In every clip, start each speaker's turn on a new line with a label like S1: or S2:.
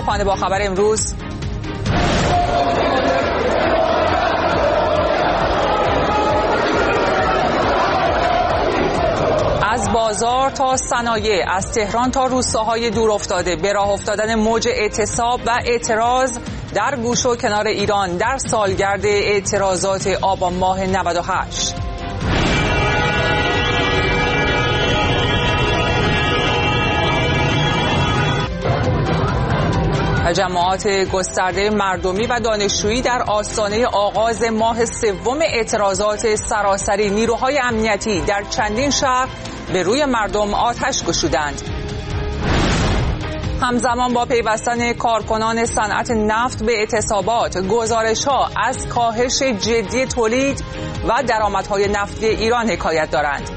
S1: صبحانه با خبر امروز. از بازار تا صنایع، از تهران تا روستاهای دور افتاده، به راه افتادن موج اعتصاب و اعتراض در گوش و کنار ایران در سالگرد اعتراضات آبان ماه 98. تجمعات گسترده مردمی و دانشجویی در آستانه آغاز ماه سوم اعتراضات سراسری، نیروهای امنیتی در چندین شهر به روی مردم آتش گشودند. همزمان با پیوستن کارکنان صنعت نفت به اعتصابات، گزارش‌ها از کاهش جدی تولید و درآمدهای نفتی ایران حکایت دارند.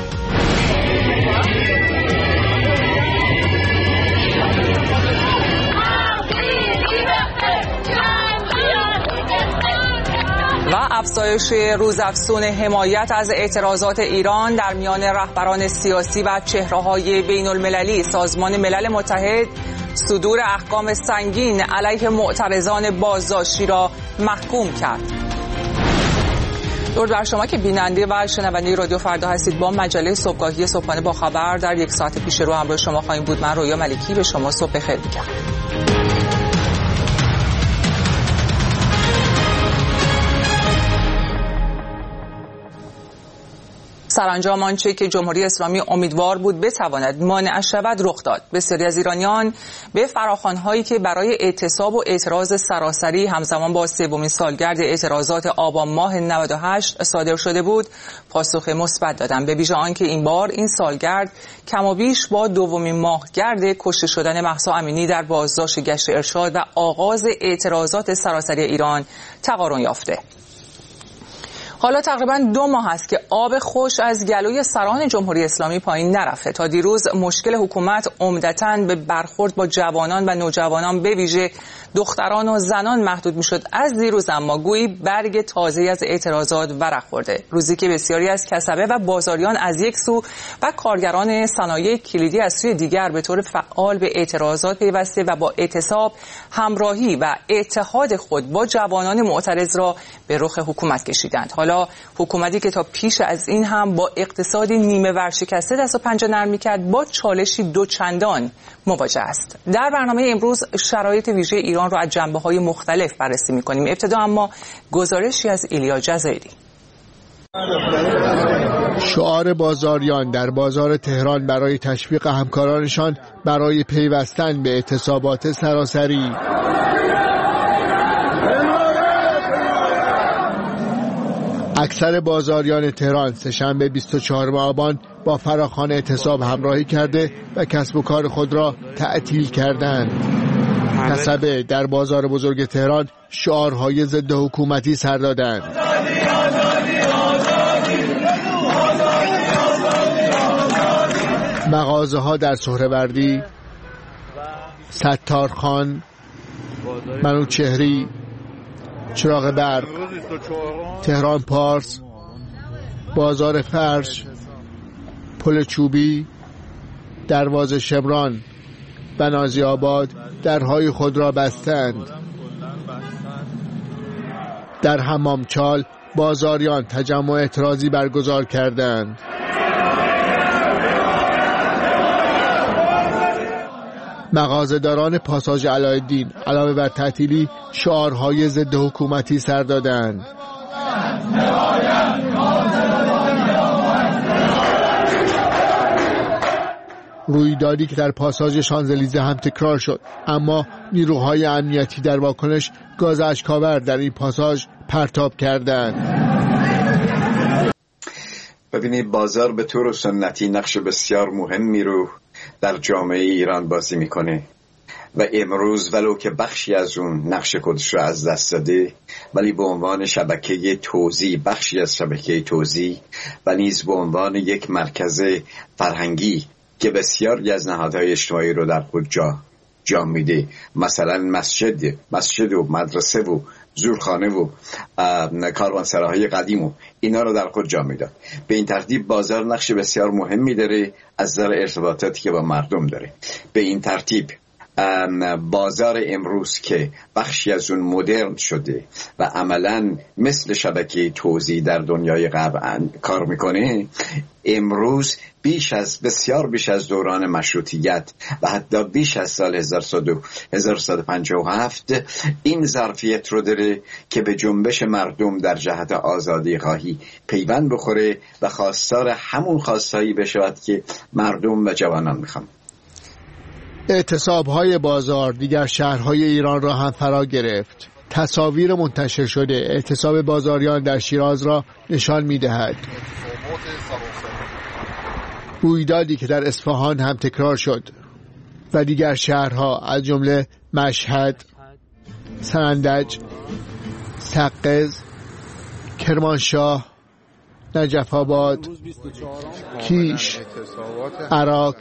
S1: و افزایش روزافزون حمایت از اعتراضات ایران در میان رهبران سیاسی و چهره‌های بین‌المللی. سازمان ملل متحد صدور احکام سنگین علیه معترضان بازداشتی را محکوم کرد. درود بر شما که بیننده و شنونده رادیو فردا هستید. با مجله صبحگاهی صبحانه با خبر در یک ساعت پیش رو همراه شما خواهیم بود. من رویا ملکی به شما صبح بخیر میگم. سرانجام آنچه که جمهوری اسلامی امیدوار بود بتواند مانع شود رخ داد. بسیاری از ایرانیان به فراخوان‌هایی که برای اعتصاب و اعتراض سراسری همزمان با سومین سالگرد اعتراضات آبان ماه 98 صادر شده بود پاسخ مثبت دادند، به ویژه آنکه این بار این سالگرد کم و بیش با دومین ماهگرد کشته شدن مهسا امینی در بازداشت گشت ارشاد و آغاز اعتراضات سراسری ایران تقارن یافته. حالا تقریباً 2 ماه است که آب خوش از گلوی سران جمهوری اسلامی پایین نرفته. تا دیروز مشکل حکومت عمدتاً به برخورد با جوانان و نوجوانان به ویژه دختران و زنان محدود میشد. از دیروز اما گویی برگ تازه از اعتراضات ورق خورده. روزی که بسیاری از کسبه و بازاریان از یک سو و کارگران صنایع کلیدی از سوی دیگر به طور فعال به اعتراضات پیوسته و با اعتصاب همراهی و اتحاد خود با جوانان معترض را به رخ حکومت کشیدند. حالا حکومتی که تا پیش از این هم با اقتصادی نیمه ورشکسته دست و پنجه نرم می‌کرد با چالشی دوچندان مواجه است. در برنامه امروز شرایط ویژه ایران را از جنبه‌های مختلف بررسی می‌کنیم. ابتدا اما گزارشی از ایلیا جزایری.
S2: شعار بازاریان در بازار تهران برای تشویق همکارانشان برای پیوستن به اعتصابات سراسری. اکثر بازاریان تهران سه‌شنبه 24 آبان با فراخوان اعتصاب همراهی کرده و کسب و کار خود را تعطیل کردند. کسبه در بازار بزرگ تهران شعارهای ضد حکومتی سر دادند. مغازه‌ها در سهروردی، ستارخان، منوچهری، چراغ برق، تهران پارس، بازار فرش، پل چوبی، دروازه شمران، بنازی آباد درهای خود را بستند. در حمامچال بازاریان تجمع اعتراضی برگزار کردند. مغازه‌داران پاساژ علایالدین علاوه بر تعطیلی شعارهای ضد حکومتی سر دادند. رویدادی که در پاساژ شانزلیزه هم تکرار شد، اما نیروهای امنیتی در واکنش گاز اشک‌آور در این پاساژ پرتاب کردند.
S3: ببینید، بازار به طور سنتی نقش بسیار مهمی رو در جامعه ایران بازی میکنه و امروز ولو که بخشی از اون نقش خودش رو از دست داده، ولی به عنوان شبکه توزیع، بخشی از شبکه توزیع و نیز به عنوان یک مرکز فرهنگی که بسیاری از نهادهای اجتماعی رو در خود جا میده، مثلا مسجد و مدرسه و زورخانه و کاروانسراهای قدیم و اینا رو در خود جا میداد. به این ترتیب بازار نقش بسیار مهمی داره از نظر ارتباطاتی که با مردم داره. به این ترتیب بازار امروز که بخشی از اون مدرن شده و عملاً مثل شبکه توزیع در دنیای غرب کار میکنه، امروز بسیار بیش از دوران مشروطیت و حتی بیش از سال 1157 این ظرفیت رو داره که به جنبش مردم در جهت آزادی خواهی پیوند بخوره و خواستار همون خواستایی بشود که مردم و جوانان میخوان.
S2: اعتصاب‌های بازار دیگر شهرهای ایران را هم فرا گرفت. تصاویر منتشر شده اعتصاب بازاریان در شیراز را نشان می‌دهد. رویدادی که در اصفهان هم تکرار شد و دیگر شهرها از جمله مشهد، سنندج، سقز، کرمانشاه، نجف آباد، کیش، عراق،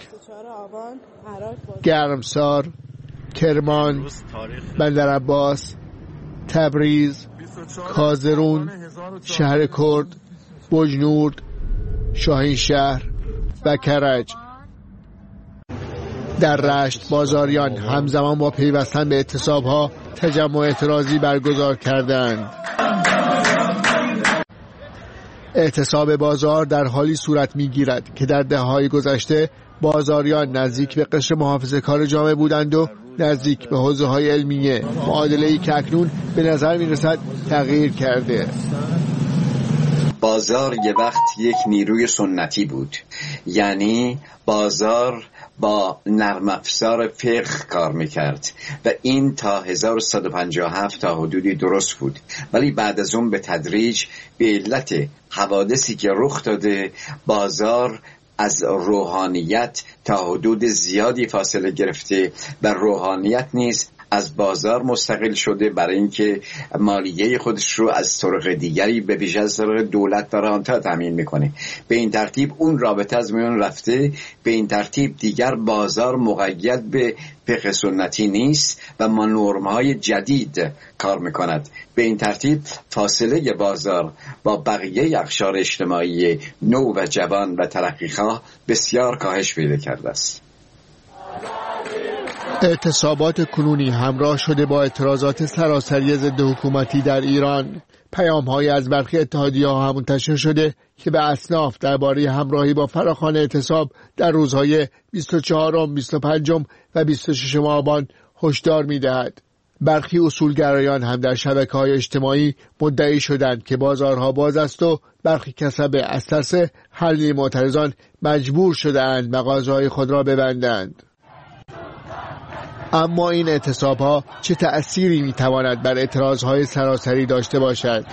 S2: گرمسار، کرمان، بندرعباس، تبریز، کازرون، شهر کرد، بجنورد، شاهینشهر و کرج. در رشت بازاریان همزمان با پیوستن به اعتصاب‌ها تجمع اعتراضی برگزار کردند. اعتصاب بازار در حالی صورت می‌گیرد که در دهه‌های گذشته بازاریان نزدیک به قشر محافظه‌کار جامعه بودند و نزدیک به حوزه‌های علمیه، معادله‌ای که اکنون به نظر می‌رسد تغییر کرده.
S3: بازار یه وقت یک نیروی سنتی بود، یعنی بازار با نرم افزار فقه کار میکرد و این تا 1157 تا حدودی درست بود، ولی بعد از اون به تدریج به علت حوادثی که رخ داده بازار از روحانیت تا حدود زیادی فاصله گرفته و روحانیت نیز از بازار مستقل شده برای اینکه مالیه خودش رو از طرق دیگری به ویژه از طرق دولت داره آنها تامین میکنه. به این ترتیب اون رابطه از میون رفته. به این ترتیب دیگر بازار مقید به فقه سنتی نیست و ما نرم‌های جدید کار میکند. به این ترتیب فاصله بازار با بقیه اقشار اجتماعی نو و جوان و ترقیخواه بسیار کاهش پیدا کرده است.
S2: اعتصابات کنونی همراه شده با اعتراضات سراسری ضد حکومتی در ایران. پیام‌هایی از برخی اتحادیه‌ها هم منتشر شده که به اصناف درباره همراهی با فراخوان اعتصاب در روزهای 24، 25 و 26 آبان هشدار می‌دهد. برخی اصولگرایان هم در شبکه‌های اجتماعی مدعی شدند که بازارها باز است و برخی کسبه از ترس حمله معترضان مجبور شدند مغازه‌های خود را ببندند. اما این اعتصاب‌ها چه تأثیری می‌تواند بر اعتراض‌های سراسری داشته باشد؟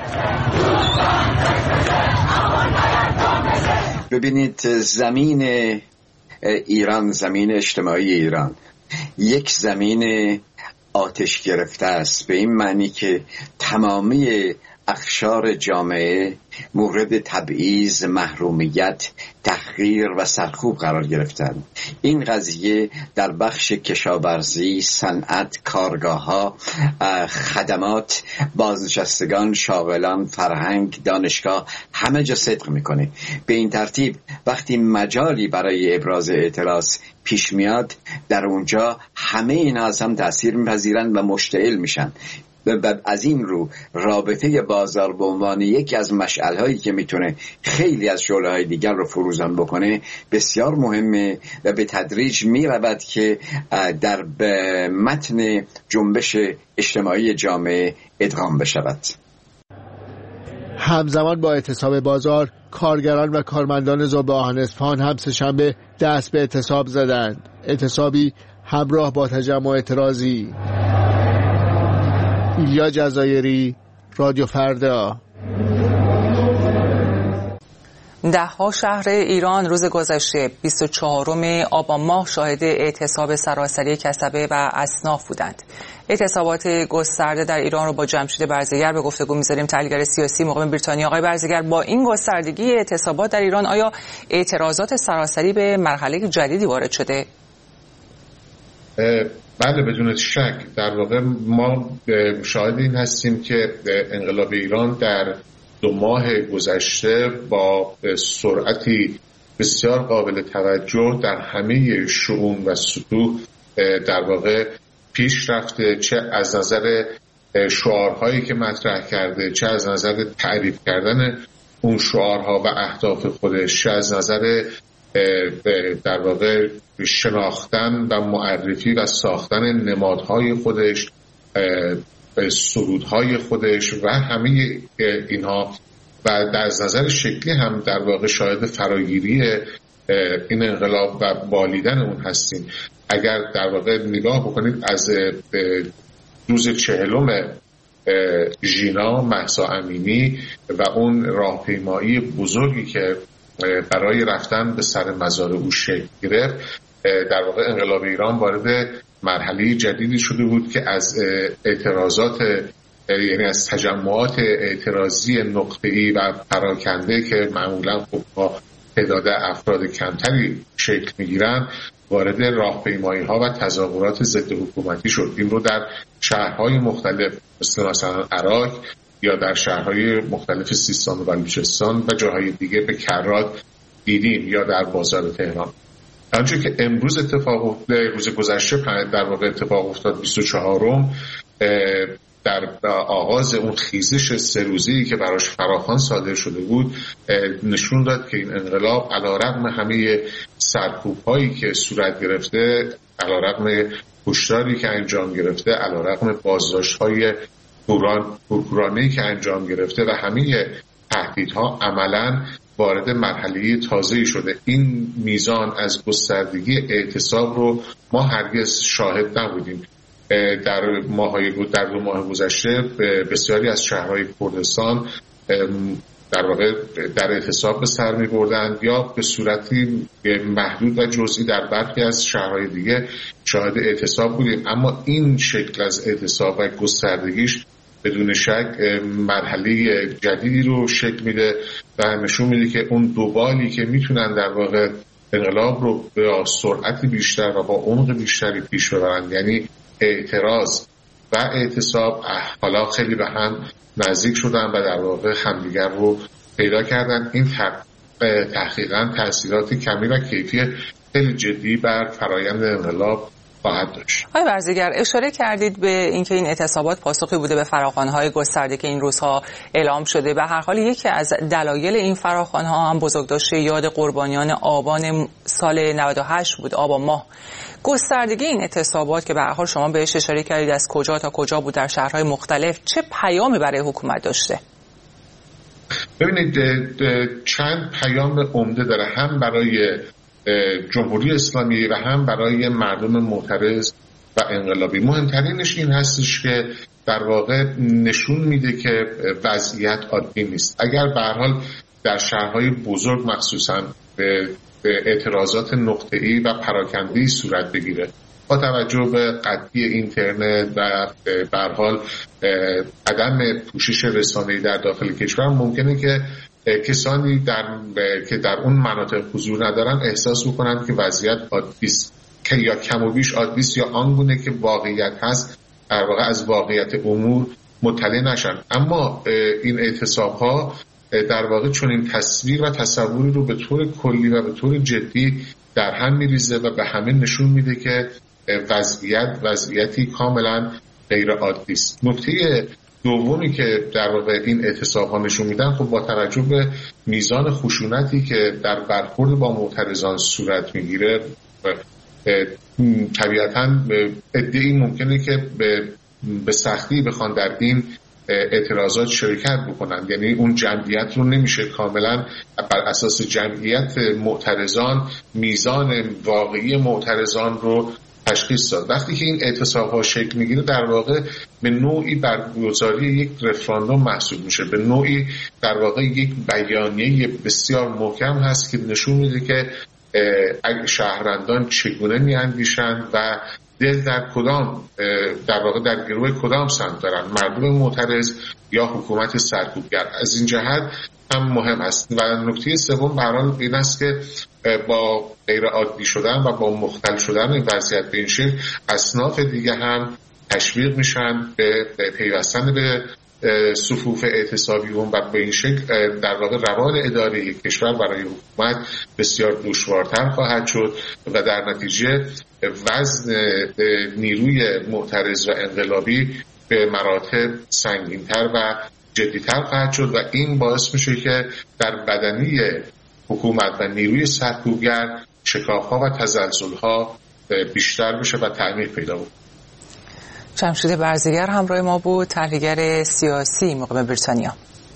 S3: ببینید، زمین ایران، زمین اجتماعی ایران یک زمین آتش گرفته است، به این معنی که تمامی اقشار جامعه مورد تبعیض، محرومیت، تحقیر و سرکوب قرار گرفتند. این قضیه در بخش کشاورزی، صنعت، کارگاه‌ها، خدمات، بازنشستگان، شاغلان، فرهنگ، دانشگاه همه جا صدق میکنه. به این ترتیب وقتی مجالی برای ابراز اعتراض پیش میاد، در اونجا همه اینا از هم تأثیر میپذیرند و مشتعل میشن. از این رو رابطه بازار به عنوان یکی از مشعل‌هایی که میتونه خیلی از شعله‌های دیگر رو فروزان بکنه بسیار مهمه و به تدریج میرود که در متن جنبش اجتماعی جامعه ادغام بشود.
S2: همزمان با اعتصاب بازار، کارگران و کارمندان ذوب آهن اصفهان هم سه‌شنبه دست به اعتصاب زدند. اعتصابی همراه با تجمع اعتراضی. ایلیا جزایری، رادیو فردا.
S1: ده‌ها شهر ایران روز گذشته 24 آبان ماه شاهد اعتصاب سراسری کسبه و اصناف بودند. اعتصابات گسترده در ایران رو با جمشید برزگر به گفتگو می‌ذاریم، تحلیلگر سیاسی مقیم بریتانیا. آقای برزگر، با این گستردگی اعتصابات در ایران آیا اعتراضات سراسری به مرحله جدیدی وارد شده؟
S4: بله، بدون شک. در واقع ما شاهد این هستیم که انقلاب ایران در 2 ماه گذشته با سرعتی بسیار قابل توجه در همه شؤون و سطوح در واقع پیش رفته، چه از نظر شعارهایی که مطرح کرده، چه از نظر تعریف کردن اون شعارها و اهداف خودش، چه از نظر در واقع شناختن و معرفی و ساختن نمادهای خودش، سرودهای خودش و همه اینها. و در نظر شکلی هم در واقع شاهد فراگیری این انقلاب و بالیدن اون هستیم. اگر در واقع نگاه بکنید از روز 40 ژینا مهسا امینی و اون راهپیمایی بزرگی که برای رفتن به سر مزار او شکل گرفت، در واقع انقلاب ایران وارد مرحله جدیدی شده بود که از اعتراضات، یعنی از تجمعات اعتراضی نقطه‌ای و پراکنده که معمولا خب با تعداد افراد کمتری شکل می‌گیرند، وارد راهپیمایی‌ها و تظاهرات ضد حکومتی شد. این رو در شهرهای مختلف مثلا عراق یا در شهرهای مختلف سیستان و بلوچستان و جاهای دیگه به کرات دیدیم، یا در بازار تهران. آنچه که امروز روز گذشته در واقع اتفاق افتاد 24م، در آغاز اون خیزش 3 روزه‌ای که براش فراخوان صادر شده بود، نشون داد که این انقلاب علیرغم همه سرکوب‌هایی که صورت گرفته، علیرغم کشتاری که انجام گرفته، علیرغم بازداشت‌های پرپرانه‌ای که انجام گرفته و همه تهدیدها، عملاً وارد مرحله تازه‌ای شده. این میزان از گستردگی اعتصاب رو ما هرگز شاهد نبودیم. در 2 ماه گذشته بسیاری از شهرهای کردستان در واقع در اعتصاب به سر می‌بردند، یا به صورتی محدود و جزئی در برخی از شهرهای دیگه شاهد اعتصاب بودیم. اما این شکل از اعتصاب و گستردگیش بدون شک مرحله جدیدی رو شکل میده و نشون میده که اون دوبالی که میتونن در واقع انقلاب رو به سرعت بیشتر و با عمق بیشتری پیش ببرن، یعنی اعتراض و اعتصاب، حالا خیلی به هم نزدیک شدن و در واقع همدیگر رو پیدا کردن. این تحقیقاً تأثیرات کمی و کیفی خیلی جدی بر فرایند انقلاب خواهد داشت.
S1: آقای برزگر، اشاره کردید به اینکه این اعتصابات پاسخی بوده به فراخوان‌های گسترده که این روزها اعلام شده. به هر حال یکی از دلایل این فراخوان‌ها هم بزرگداشت یاد قربانیان آبان سال 98 بود، آبان ماه. گستردگی این اعتصابات که به هر حال شما بهش اشاره کردید از کجا تا کجا بود در شهرهای مختلف، چه پیامی برای حکومت داشته؟
S4: ببینید، چند پیام عمده داره، هم برای جمهوری اسلامی و هم برای مردم معترض و انقلابی. مهمترینش این هستش که در واقع نشون میده که وضعیت عادی نیست. اگر به هر حال در شهرهای بزرگ مخصوصا به اعتراضات نقطه‌ای و پراکنده‌ای صورت بگیره، با توجه به قطعی اینترنت و به هر حال عدم پوشش رسانه‌ای در داخل کشور، ممکنه که کسانی که در اون مناطق حضور ندارن احساس بکنن که وضعیت عادی است، که یا کم و بیش عادی است یا آنگونه که واقعیت هست در واقع از واقعیت امور مطلع نشن. اما این اعتصاب‌ها در واقع چون این تصویر و تصوری رو به طور کلی و به طور جدی در هم میریزه و به همه نشون میده که وضعیتی کاملا غیر عادی است. نکته دومی که در واقع این اعتصاب‌ها نشون میدن، خب با توجه به میزان خشونتی که در برخورد با معترضان صورت میگیره، طبیعتاً عده‌ای ممکنه که به سختی بخوان در این اعتراضات شرکت بکنن، یعنی اون جمعیت رو نمیشه کاملا بر اساس جمعیت معترضان میزان واقعی معترضان رو تشخیص داد. وقتی که این اعتصاب‌ها شکل میگیره، در واقع به نوعی برگزاری یک رفراندوم محسوب میشه، به نوعی در واقع یک بیانیه بسیار محکم هست که نشون میده که شهروندان چگونه میاندیشند و دل در کدام، در واقع در گروه کدام سمت دارن، مردم معترض یا حکومت سرکوبگر. از این جهت هم مهم است. و نکته سوم برای این است که با غیر عادی شدن و با مختل شدن این وضعیت به این شکل، اصناف دیگه هم تشویق میشن به پیوستن به صفوف اعتصابیون و به این شکل در واقع روال اداره کشور برای حکومت بسیار دشوارتر خواهد شد و در نتیجه وزن نیروی معترض و انقلابی به مراتب سنگین‌تر و جدی‌تر خواهد شد و این باعث میشه که در بدنه حکومت و نیروی سرکوبگر شکاف‌ها و تزلزل‌ها بیشتر بشه و تعمیق پیدا بود.
S1: جمشید برزگر همراه ما بود، تحلیلگر سیاسی مقیم بریتانیا.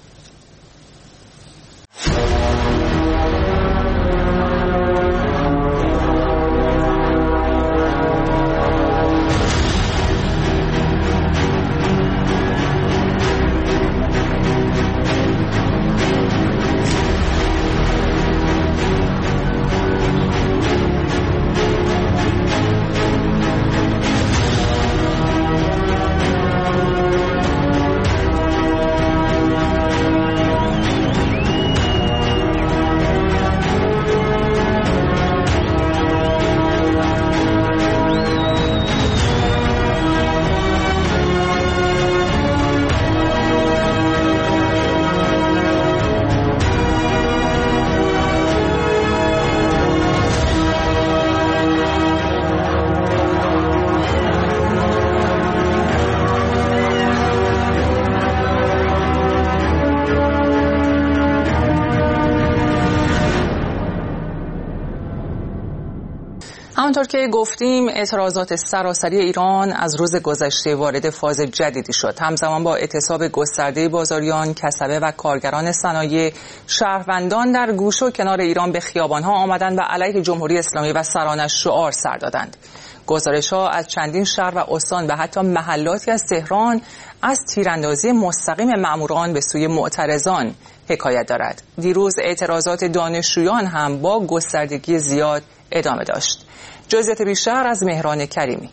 S1: همونطور که گفتیم اعتراضات سراسری ایران از روز گذشته وارد فاز جدیدی شد. همزمان با اعتصاب گسترده بازاریان، کسبه و کارگران صنایع، شهروندان در گوشه و کنار ایران به خیابان‌ها آمدند و علیه جمهوری اسلامی و سرانش شعار سر دادند. گزارش‌ها از چندین شهر و استان و حتی محلاتی از تهران از تیراندازی مستقیم ماموران به سوی معترضان حکایت دارد. دیروز اعتراضات دانشجویان هم با گستردگی زیاد ادامه داشت. جزئیات بیشتر از مهران کریمی.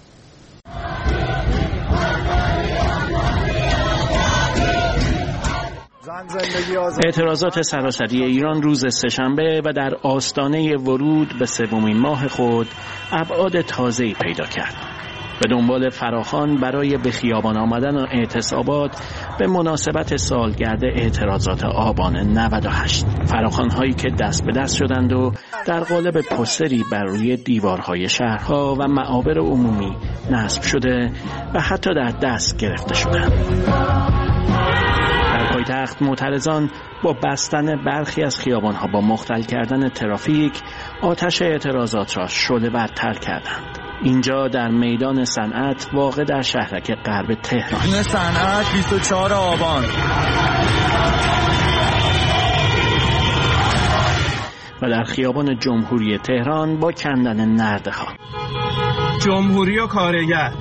S5: اعتراضات سراسری ایران روز سه‌شنبه و در آستانه ورود به سومین ماه خود ابعاد تازه‌ای پیدا کرد. به دنبال فراخوان برای به خیابان آمدن و اعتصابات به مناسبت سالگرد اعتراضات آبان 98. فراخوان‌هایی که دست به دست شدند و در قالب پوستری بر روی دیوارهای شهرها و معابر عمومی نصب شده و حتی در دست گرفته شدند. در پایتخت معترضان با بستن برخی از خیابان‌ها با مختل کردن ترافیک آتش اعتراضات را شعله‌ورتر کردند. اینجا در میدان صنعت واقع در شهرک غرب تهران.
S6: صنعت 24 آبان
S5: و در خیابان جمهوری تهران با کندن نرده‌ها.
S6: جمهوری و کارگر.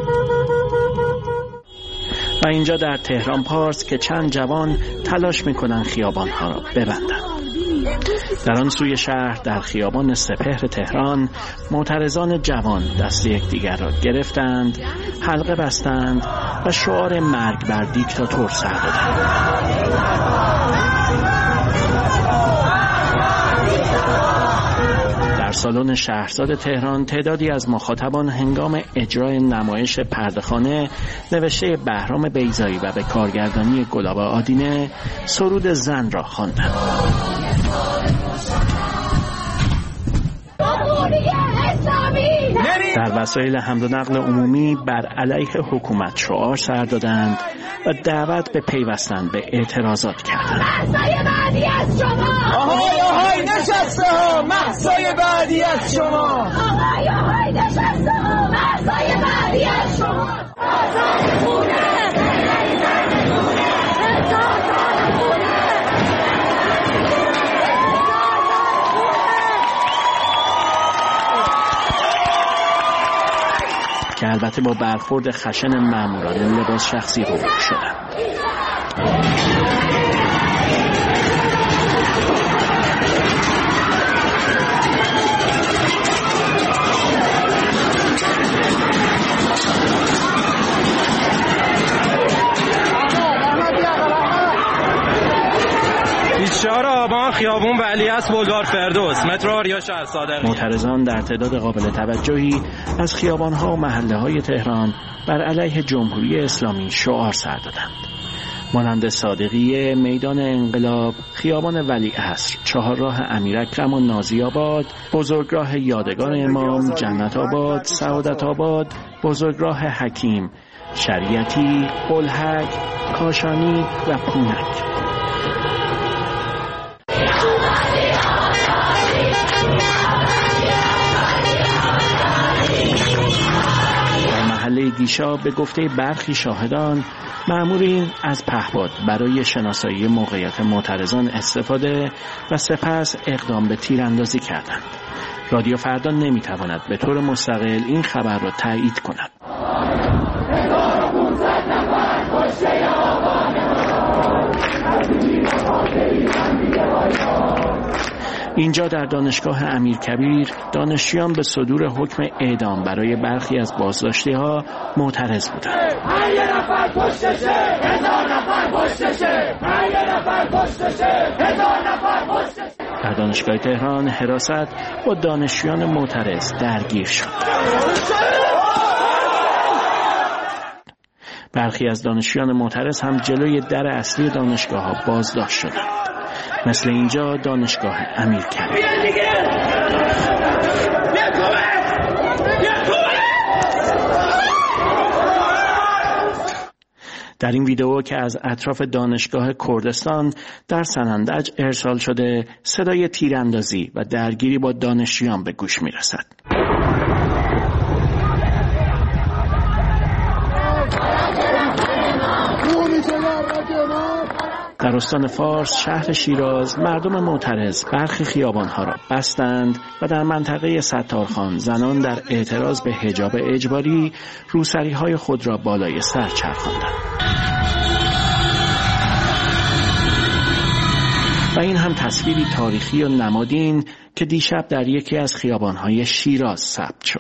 S5: و اینجا در تهران پارس که چند جوان تلاش میکنن خیابانها را ببندن. در آن سوی شهر در خیابان سپهر تهران معترضان جوان دست یکدیگر را گرفتند، حلقه بستند و شعار مرگ بر دیکتاتور سر دادند. در سالن شهرزاد تهران تعدادی از مخاطبان هنگام اجرای نمایش پرده‌خانه نوشته بهرام بیضایی و به کارگردانی گلاب آدینه سرود زن را خواندند. در وسایل حمل و نقل عمومی بر علیه حکومت شعار سر دادند و دعوت به پیوستن به اعتراضات کردند.
S7: مهسای بعدی از شما،
S6: آهای آهای نشسته ها، مهسای بعدی از شما،
S7: آهای آهای نشسته ها، مهسای بعدی از شما. آزاد خونه
S5: که البته با برخورد خشن ماموران لباس شخصی روبرو شدند.
S6: آبان خیابون ولیعصر بلوار فردوس مترو آریا شهر صادقی.
S5: معترضان در تعداد قابل توجهی از خیابان‌ها و محله‌های تهران بر علیه جمهوری اسلامی شعار سر دادند. مانند صادقیه، میدان انقلاب، خیابان ولیعصر، چهارراه امیراکرم و نازی‌آباد، بزرگراه یادگار امام، جنت آباد، سعادت آباد، بزرگراه حکیم، شریعتی، بلحق، کاشانی و پونک. محله گیشا به گفته برخی شاهدان، مأمورین از پهپاد برای شناسایی موقعیت معترضان استفاده و سپس اقدام به تیراندازی کردند. رادیو فردا نمیتواند به طور مستقل این خبر را تایید کند. اینجا در دانشگاه امیرکبیر دانشجویان به صدور حکم اعدام برای برخی از بازداشتی‌ها معترض بودند. در دانشگاه تهران حراست با دانشجویان معترض درگیر شد. برخی از دانشجویان معترض هم جلوی در اصلی دانشگاه‌ها بازداشت شدند. مثل اینجا دانشگاه امیرکبیر. در این ویدئو که از اطراف دانشگاه کردستان در سنندج ارسال شده، صدای تیراندازی و درگیری با دانشجویان به گوش می‌رسد. در استان فارس شهر شیراز مردم معترض برخی خیابان‌ها را بستند و در منطقه ستارخان زنان در اعتراض به حجاب اجباری روسری‌های خود را بالای سر چرخاندند. و این هم تصویری تاریخی و نمادین که دیشب در یکی از خیابان‌های شیراز ثبت شد.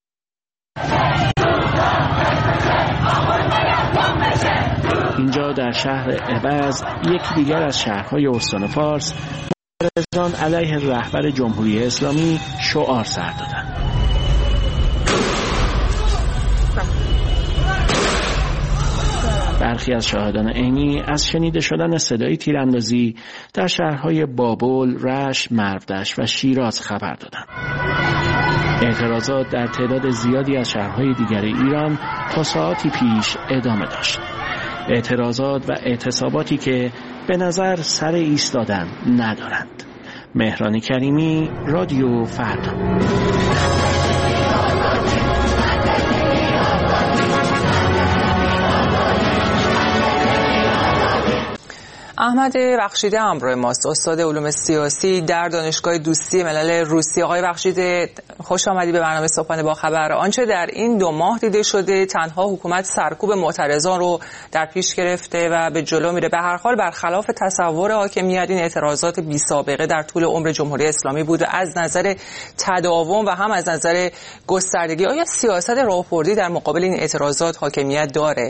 S5: اینجا در شهر عوض، یکی دیگر از شهرهای استان فارس، معترضان علیه رهبر جمهوری اسلامی شعار سر دادند. برخی از شاهدان عینی از شنیده شدن صدای تیراندازی در شهرهای بابل، رشت، مرودشت و شیراز خبر دادند. اعتراضات در تعداد زیادی از شهرهای دیگر ایران تا ساعتی پیش ادامه داشت. اعتراضات و اعتصاباتی که به نظر سر ایستادن ندارند. مهران کریمی، رادیو فردا.
S1: احمد بخشیده همراه ماست، استاد علوم سیاسی در دانشگاه دوستی ملل روسیه. آقای بخشیده، خوش آمدی به برنامه صبحانه با خبر. آنچه در این 2 ماه دیده شده، تنها حکومت سرکوب معترضان رو در پیش گرفته و به جلو میره. به هر حال برخلاف تصور حاکمیت، این اعتراضات بی سابقه در طول عمر جمهوری اسلامی بود از نظر تداوم و هم از نظر گستردگی. آیا سیاست راهبردی در مقابل این اعتراضات حاکمیت داره؟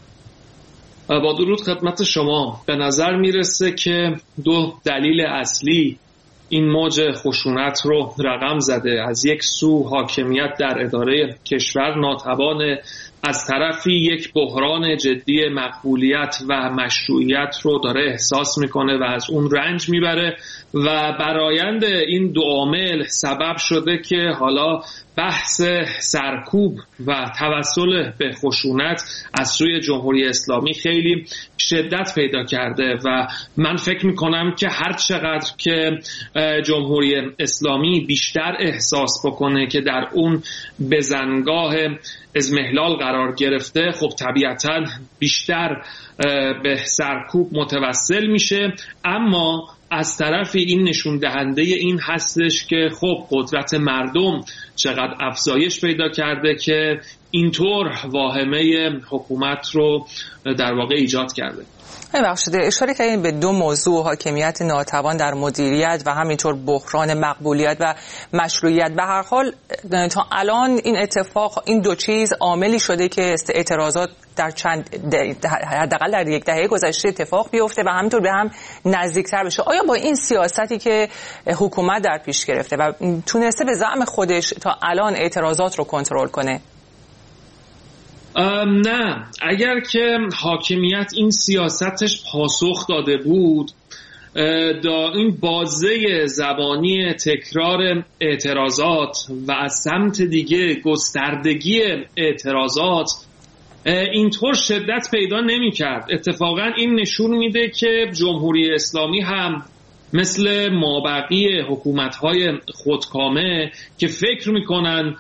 S8: با درود خدمت شما. به نظر میرسه که 2 دلیل اصلی این موج خشونت رو رقم زده. از یک سو حاکمیت در اداره کشور ناتوانه، از طرفی یک بحران جدی مقبولیت و مشروعیت رو داره احساس میکنه و از اون رنج میبره و برآیند این 2 عامل سبب شده که حالا بحث سرکوب و توسل به خشونت از سوی جمهوری اسلامی خیلی شدت پیدا کرده و من فکر میکنم که هر چقدر که جمهوری اسلامی بیشتر احساس بکنه که در اون بزنگاه اضمحلال قرار گرفته، خب طبیعتاً بیشتر به سرکوب متوسل میشه. اما از طرفی این نشون دهنده این هستش که خب قدرت مردم چقدر افزایش پیدا کرده که اینطور واهمه حکومت رو در واقع ایجاد کرده.
S1: ببخشید، اشاره کردین به 2 موضوع: حاکمیت ناتوان در مدیریت و همینطور بحران مقبولیت و مشروعیت. به هر حال تا الان این اتفاق، این 2 چیز عاملی شده که اعتراضات در حداقل در 1 دهه گذشته اتفاق بیفته و همینطور به هم نزدیکتر بشه. آیا با این سیاستی که حکومت در پیش گرفته و تونسته به زعم خودش تا الان اعتراضات رو کنترل کنه؟
S8: نه، اگر که حاکمیت این سیاستش پاسخ داده بود، این بازه زبانی تکرار اعتراضات و از سمت دیگه گستردگی اعتراضات اینطور شدت پیدا نمی کرد. اتفاقا این نشون میده که جمهوری اسلامی هم مثل مابقی حکومت‌های خودکامه که فکر میکنن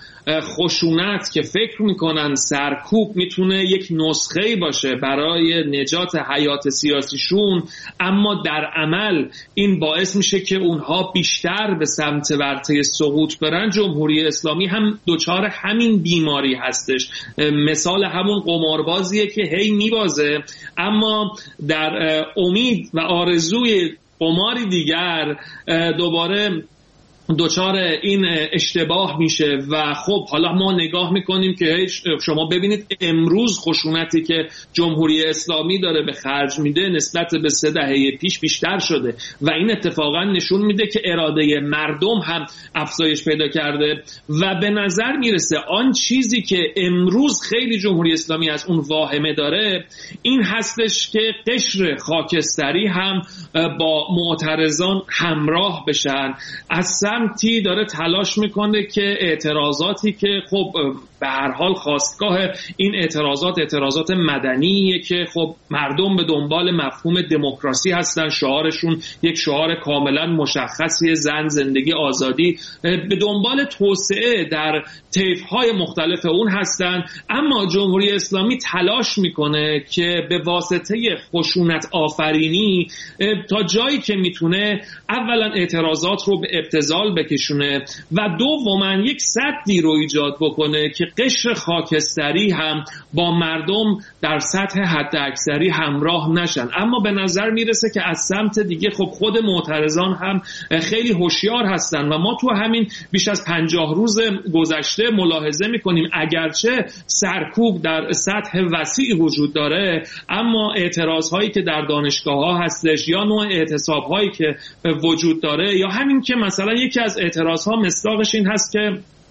S8: خشونت، که فکر میکنن سرکوب میتونه یک نسخه‌ای باشه برای نجات حیات سیاسیشون، اما در عمل این باعث میشه که اونها بیشتر به سمت ورطه سقوط برن. جمهوری اسلامی هم دچار همین بیماری هستش. مثال همون قماربازیه که هی میبازه، اما در امید و آرزوی قماری دیگر دوباره دچار این اشتباه میشه و خب حالا ما نگاه میکنیم که شما ببینید امروز خشونتی که جمهوری اسلامی داره به خرج میده نسبت به 3 دهه پیش بیشتر شده و این اتفاقا نشون میده که اراده مردم هم افزایش پیدا کرده و به نظر میرسه آن چیزی که امروز خیلی جمهوری اسلامی از اون واهمه داره این هستش که قشر خاکستری هم با معترضان همراه بشن. از سمتی داره تلاش میکنه که اعتراضاتی که خب به هر حال خواستگاه این اعتراضات مدنیه که خب مردم به دنبال مفهوم دموکراسی هستن، شعارشون یک شعار کاملا مشخصی، زن، زندگی، آزادی، به دنبال توسعه در طیف‌های مختلف اون هستن. اما جمهوری اسلامی تلاش میکنه که به واسطه خشونت آفرینی تا جایی که میتونه اولا اعتراضات رو به ابتذال بکشونه و دوما یک سدی رو ایجاد بکنه که قشر خاکستری هم با مردم در سطح حد اکثری همراه نشن. اما به نظر میرسه که از سمت دیگه خب خود معترضان هم خیلی هوشیار هستن و ما تو همین بیش از 50 روز گذشته ملاحظه میکنیم اگرچه سرکوب در سطح وسیع وجود داره، اما اعتراض هایی که در دانشگاه ها هستش یا نوع اعتصاب هایی که وجود داره یا همین که مثلا یکی از اعتراض ها مصداقش این هست که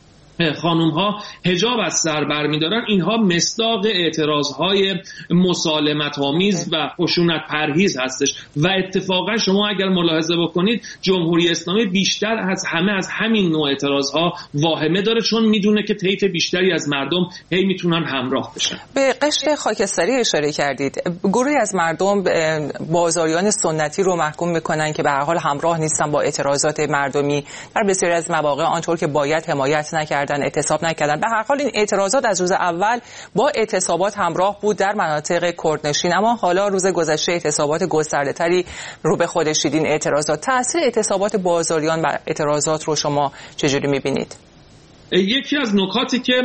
S8: خانوم ها حجاب از سر برمی‌دارن، اینها مصداق اعتراضهای مسالمت آمیز و خشونت پرهیز هستش و اتفاقا شما اگر ملاحظه بکنید جمهوری اسلامی بیشتر از همه از همین نوع اعتراضها واهمه داره، چون میدونه که طیف بیشتری از مردم هی میتونن همراه بشن.
S1: به قشر خاکستری اشاره کردید. گروهی از مردم بازاریان سنتی رو محکوم میکنن که به هر حال همراه نیستن با اعتراضات مردمی، در بسیاری از مواقع آنطور که باید حمایت نکردن، اعتصاب نکردن. به هر حال این اعتراضات از روز اول با اعتصابات همراه بود در مناطق کردنشین، اما حالا روز گذشته اعتصابات گسترده‌تری رو به خودش دید. این اعتراضات، تأثیر اعتصابات بازاریان بر اعتراضات رو شما چجوری می‌بینید؟
S8: یکی از نکاتی که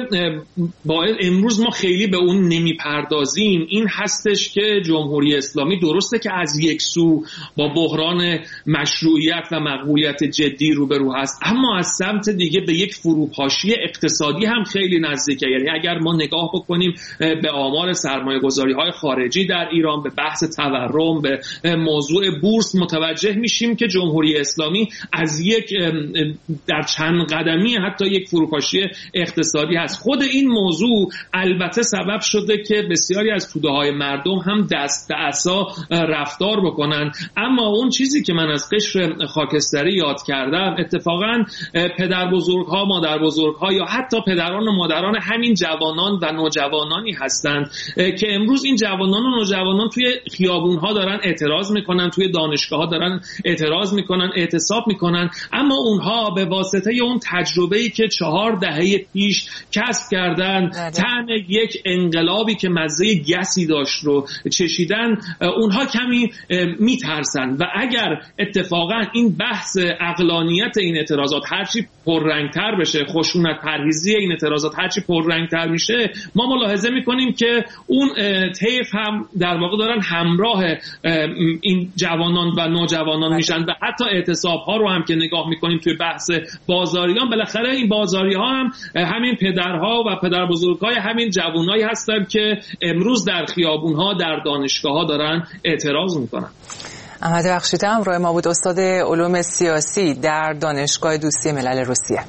S8: امروز ما خیلی به اون نمیپردازیم این هستش که جمهوری اسلامی درسته که از یک سو با بحران مشروعیت و مقبولیت جدی روبرو هست، اما از سمت دیگه به یک فروپاشی اقتصادی هم خیلی نزدیکه. یعنی اگر ما نگاه بکنیم به آمار سرمایه‌گذاری‌های خارجی در ایران، به بحث تورم، به موضوع بورس، متوجه میشیم که جمهوری اسلامی از یک در چند قدمی حتی یک فروپاشی اقتصادی هست. خود این موضوع البته سبب شده که بسیاری از توده‌های مردم هم دست به عصا رفتار بکنن، اما اون چیزی که من از قشر خاکستری یاد کردم اتفاقا پدر بزرگ‌ها، مادر بزرگ‌ها یا حتی پدران و مادران همین جوانان و نوجوانانی هستند که امروز این جوانان و نوجوانان توی خیابون‌ها دارن اعتراض میکنن، توی دانشگاه‌ها دارن اعتراض میکنن، اعتصاب میکنن، اما اونها به واسطه اون تجربه‌ای که 4 دهه پیش کسب کردن، طعم یک انقلابی که مزه گسی داشت رو چشیدن، اونها کمی میترسن و اگر اتفاقا این بحث عقلانیت این اعتراضات هرچی پررنگتر بشه، خشونت پرهیزی این اعتراضات هرچی پررنگتر میشه، ما ملاحظه میکنیم که اون طیف هم در واقع دارن همراه این جوانان و نوجوانان میشن و حتی اعتصاب ها رو هم که نگاه میکنیم توی بحث بازاریان، بالاخره این بازاری ها هم همین پدرها و پدر بزرگای همین جوانایی هستن که امروز در خیابون ها، در دانشگاه ها دارن اعتراض میکنن.
S1: احمد بخشیده همراه ما بود، استاد علوم سیاسی در دانشگاه دوستی ملل روسیه.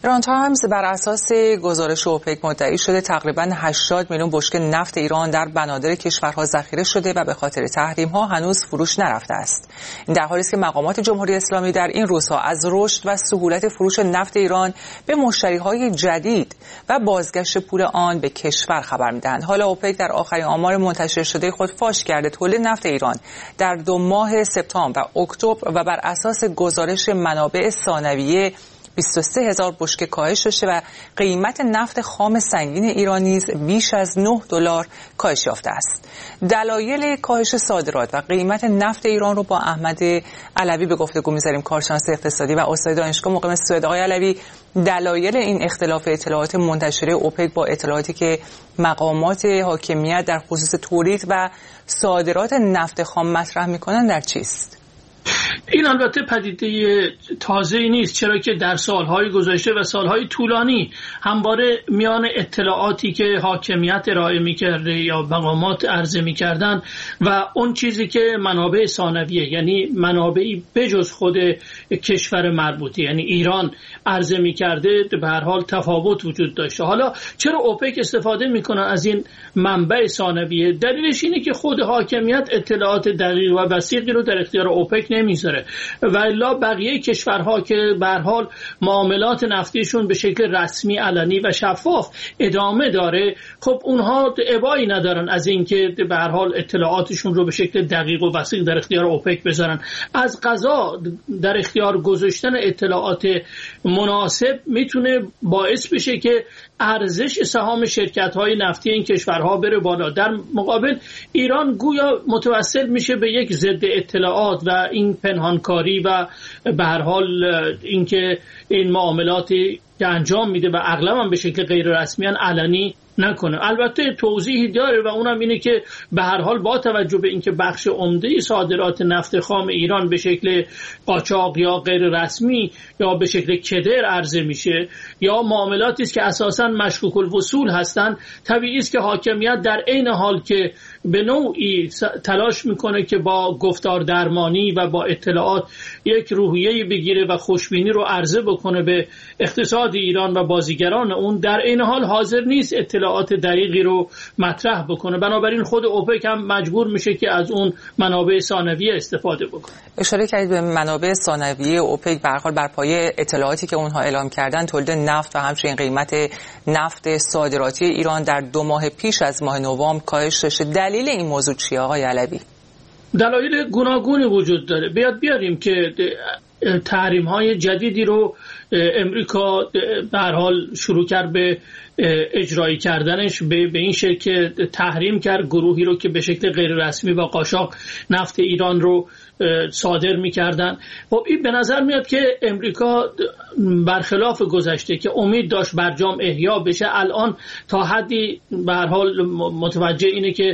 S1: ایران تایمز بر اساس گزارش اوپک مدعی شده تقریباً 80 میلیون بشکه نفت ایران در بنادر کشورها ذخیره شده و به خاطر تحریم‌ها هنوز فروش نرفته است. این در حالی است که مقامات جمهوری اسلامی در این روزها از رشد و سهولت فروش نفت ایران به مشتری‌های جدید و بازگشت پول آن به کشور خبر می‌دهند. حالا اوپک در آخرین آمار منتشر شده خود فاش کرده تولید نفت ایران در 2 ماه سپتامبر و اکتبر و بر اساس گزارش منابع ثانویه 23,000 بشکه کاهش داشته و قیمت نفت خام سنگین ایران نیز بیش از $9 کاهش یافته است. دلایل کاهش صادرات و قیمت نفت ایران رو با احمد علوی به گفتگو می‌ذاریم، کارشناس اقتصادی و استاد دانشگاه مقیم سوئد. آقای علوی، دلایل این اختلاف اطلاعات منتشره اوپک با اطلاعاتی که مقامات حاکمیت در خصوص تولید و صادرات نفت خام مطرح می‌کنند در چیست؟
S9: این البته پدیده تازه‌ای نیست، چرا که در سالهای گذشته و سالهای طولانی همواره میان اطلاعاتی که حاکمیت ارائه می‌کرده یا مقامات عرضه می‌کردن و اون چیزی که منابع ثانویه، یعنی منابعی بجز خود کشور مربوطه یعنی ایران عرضه می‌کرده، به هر حال تفاوت وجود داشته. حالا چرا اوپک استفاده می‌کنه از این منبع ثانویه؟ دلیلش اینه که خود حاکمیت اطلاعات دقیق و وثیقی رو در اختیار اوپک نمیذاره و الا بقیه کشورها که به هر حال معاملات نفتیشون به شکل رسمی، علنی و شفاف ادامه داره، خب اونها ابایی ندارن از اینکه به هر حال اطلاعاتشون رو به شکل دقیق و وثیق در اختیار اوپک بذارن. از قضا در اختیار گذاشتن اطلاعات مناسب میتونه باعث بشه که ارزش سهام شرکت‌های نفتی این کشورها بره بالا. در مقابل ایران گویا متوسل میشه به یک ضد اطلاعات و این پنهانکاری و به هر حال اینکه این معاملاتی که انجام میده و اغلب هم به شکل غیر رسمی علنی نکنه. البته توضیحی داره و اونم اینه که به هر حال با توجه به اینکه بخش عمده صادرات نفت خام ایران به شکل قاچاق یا غیر رسمی یا به شکل کدر عرضه میشه یا معاملاتی است که اساساً مشکوک الوصول هستند، طبیعی است که حاکمیت در عین حال که به نوعی تلاش میکنه که با گفتار درمانی و با اطلاعات یک روحیه بگیره و خوشبینی رو عرضه بکنه به اقتصاد ایران و بازیگران اون، در عین حال حاضر نیست اطلاعات دقیقی رو مطرح بکنه. بنابراین خود اوپک هم مجبور میشه که از اون منابع ثانویه استفاده بکنه.
S1: اشاره کردید به منابع ثانویه اوپک، به هر حال بر پایه اطلاعاتی که اونها اعلام کردن تولید نفت و همچنین قیمت نفت صادراتی ایران در 2 ماه پیش از ماه نوامبر کاهش داشته. دلیل این موضوع چیه آقای علوی؟
S9: دلایل گوناگونی وجود داره. بیاریم که تحریم‌های جدیدی رو امریکا به هر حال شروع کرد به اجرایی کردنش، به این شکل که تحریم کرد گروهی رو که به شکل غیر رسمی و قاچاق نفت ایران رو صادر می‌کردن. خب این به نظر میاد که امریکا برخلاف گذشته که امید داشت برجام احیا بشه، الان تا حدی به هر حال متوجه اینه که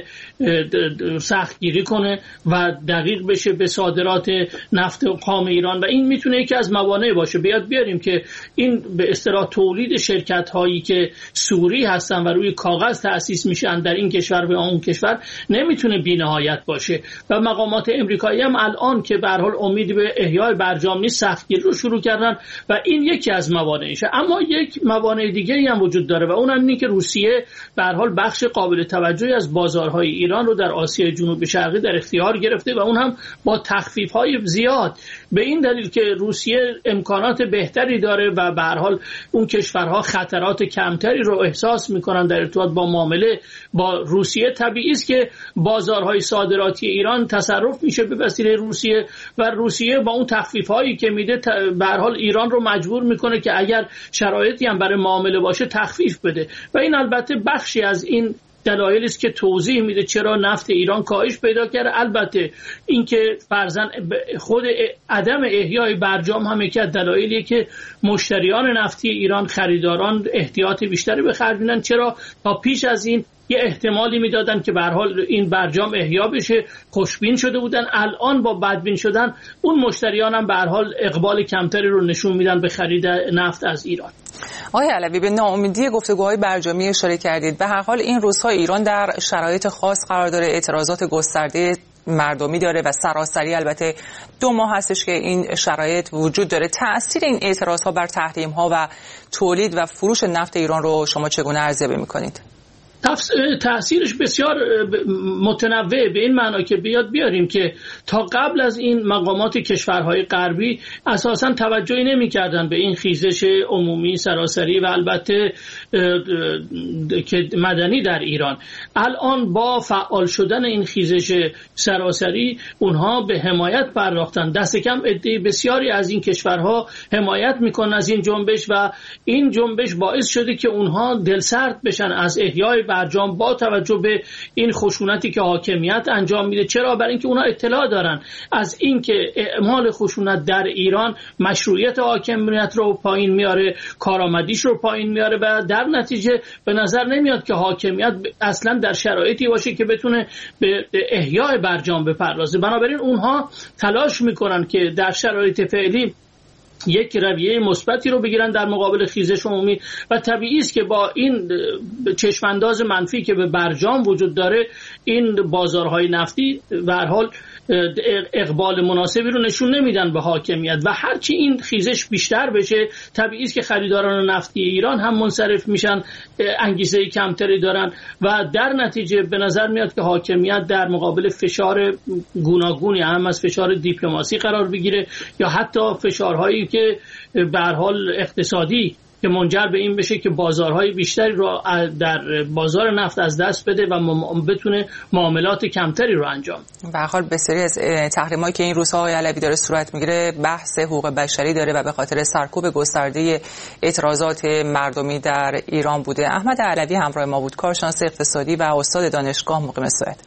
S9: سخت گیری کنه و دقیق بشه به صادرات نفت خام ایران و این میتونه یکی از موانع باشه. بیاریم که این به اصطلاح تولید شرکت هایی که سوری هستن و روی کاغذ تأسیس میشن در این کشور و اون کشور نمیتونه بی‌نهایت باشه و مقامات امریکایی هم الان که به هر حال امیدی به احیای برجام نیست، سختگیری رو شروع کردن و این یکی از موانعشه. اما یک موانع دیگری هم وجود داره و اون هم اینه که روسیه به هر حال بخش قابل توجهی از بازارهای ایران رو در آسیای جنوب شرقی در اختیار گرفته و اون هم با تخفیف‌های زیاد، به این دلیل که روسیه امکانات بهتری داره و به هر حال اون کشورها خطرات کمتری رو احساس میکنن در ارتباط با معامله با روسیه. طبیعی است که بازارهای صادراتی ایران تصرف میشه به وسیله روسیه و روسیه با اون تخفیف‌هایی که میده به هر حال ایران رو مجبور میکنه که اگر شرایطی هم برای معامله باشه تخفیف بده و این البته بخشی از این دلایلی است که توضیح میده چرا نفت ایران کاهش پیدا کرده. البته اینکه فرضاً خود عدم احیای برجام هم یکی از دلایلیه که مشتریان نفتی ایران، خریداران احتیاط بیشتری به خرج میدن، چرا تا پیش از این یه احتمالی میدادن که به هر حال این برجام احیا بشه، خوشبین شده بودن، الان با بدبین شدن اون مشتریان هم به هر حال اقبال کمتری رو نشون میدن به خرید نفت از ایران.
S1: آقای علوی، به ناامیدی گفتگوهای برجامی اشاره کردید. به هر حال این روزها ایران در شرایط خاص قرار داره، اعتراضات گسترده مردمی داره و سراسری البته 2 ماه هستش که این شرایط وجود داره. تأثیر این اعتراض‌ها بر تحریم‌ها و تولید و فروش نفت ایران رو شما چگونه ارزیابی می‌کنید؟
S9: تأثیرش بسیار متنوع به این معنا که بیاریم که تا قبل از این مقامات کشورهای غربی اساساً توجهی نمی‌کردن به این خیزش عمومی سراسری و البته که مدنی در ایران. الان با فعال شدن این خیزش سراسری اونها به حمایت پرداختن. دست کم عده بسیاری از این کشورها حمایت میکنن از این جنبش و این جنبش باعث شده که اونها دلسرد بشن از احیای برجام با توجه به این خشونتی که حاکمیت انجام میده. چرا؟ برای اینکه اونها اطلاع دارن از اینکه اعمال خشونت در ایران مشروعیت حاکمیت رو پایین میاره، کارآمدیش رو پایین میاره و در نتیجه به نظر نمیاد که حاکمیت اصلا در شرایطی باشه که بتونه به احیای برجام بپردازه. بنابراین اونها تلاش میکنن که در شرایط فعلی یک رویه مثبتی رو بگیرن در مقابل خیزش عمومی و طبیعی است که با این چشمانداز منفی که به برجام وجود داره این بازارهای نفتی به هر حال اقبال مناسبی رو نشون نمیدن به حاکمیت و هرچی این خیزش بیشتر بشه طبیعی است که خریداران نفتی ایران هم منصرف میشن، انگیزه کمتری دارن و در نتیجه به نظر میاد که حاکمیت در مقابل فشار گوناگونی هم از فشار دیپلماسی قرار بگیره یا حتی فشارهایی که به هر حال اقتصادی که منجر به این بشه که بازارهای بیشتری رو در بازار نفت از دست بده و بتونه معاملات کمتری رو انجام.
S1: به هر حال بسیاری از تحریمایی که این روزها آقای علوی داره صورت میگیره بحث حقوق بشری داره و به خاطر سرکوب گسترده اعتراضات مردمی در ایران بوده. احمد علوی همراه ما بود، کارشناس اقتصادی و استاد دانشگاه مقیم سوئد.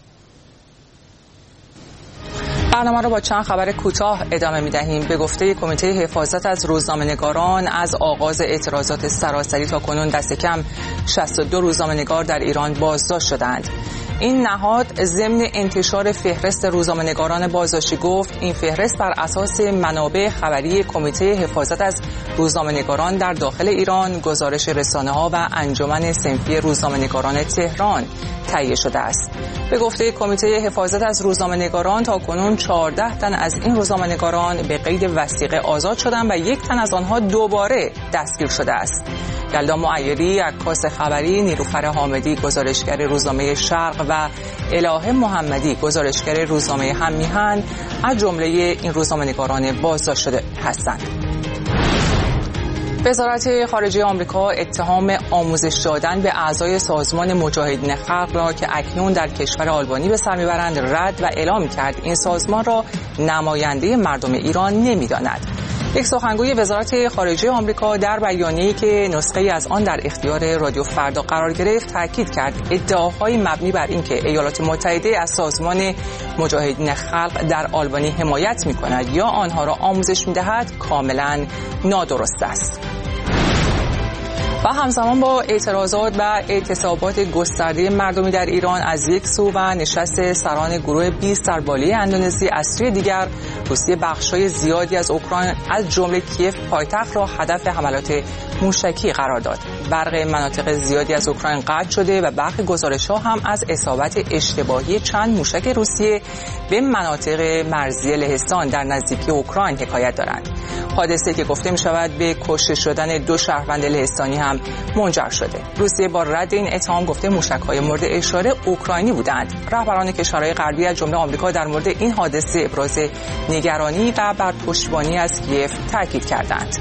S1: برنامه رو با چند خبر کوتاه ادامه می‌دهیم. به گفته کمیته حفاظت از روزنامه‌نگاران از آغاز اعتراضات سراسری تا کنون دست کم 62 روزنامه‌نگار در ایران بازداشت شدند. این نهاد ضمن انتشار فهرست روزنامه‌نگاران بازداشتی گفت این فهرست بر اساس منابع خبری کمیته حفاظت از روزنامه‌نگاران در داخل ایران، گزارش رسانه‌ها و انجمن صنفی روزنامه‌نگاران تهران تهیه شده است. به گفته کمیته حفاظت از روزنامه‌نگاران تا کنون 14 تن از این روزنامه‌نگاران به قید وثیقه آزاد شدند و 1 تن از آنها دوباره دستگیر شده است. یلدا معیری، عکاس خبری، نیلوفر حامدی، گزارشگر روزنامه شرق و الهه محمدی، گزارشگر روزنامه هم‌میهن از جمله این روزنامه‌نگاران بازداشت شده هستند. وزارت خارجه آمریکا اتهام آموزش دادن به اعضای سازمان مجاهدین خلق را که اکنون در کشور آلبانی به سر میبرند رد و اعلام کرد این سازمان را نماینده مردم ایران نمی‌داند. یک سخنگوی وزارت خارجه آمریکا در بیانیه‌ای که نسخه‌ای از آن در اختیار رادیو فردا قرار گرفت تاکید کرد ادعاهای مبنی بر اینکه ایالات متحده از سازمان مجاهدین خلق در آلبانی حمایت می‌کند یا آنها را آموزش می‌دهد کاملاً نادرست است. و همزمان با اعتراضات و اعتصابات گسترده مردمی در ایران از یک سو و نشست سران گروه 20 در بالی اندونزی از سوی دیگر، روسیه بخش‌های زیادی از اوکراین از جمله کیف پایتخت را هدف حملات موشکی قرار داد. برق مناطق زیادی از اوکراین قطع شده و برخی گزارش‌ها هم از اصابت اشتباهی چند موشک روسیه به مناطق مرزی لهستان در نزدیکی اوکراین حکایت دارند. حادثه که گفته می‌شود به کشته شدن 2 شهروند لهستانی هم منجر شده. روسیه با رد این اتهام گفته موشک‌های مورد اشاره اوکراینی بودند. رهبران کشورهای غربی از جمله آمریکا در مورد این حادثه ابراز نگرانی و بر پشتیبانی از کیف تاکید کردند.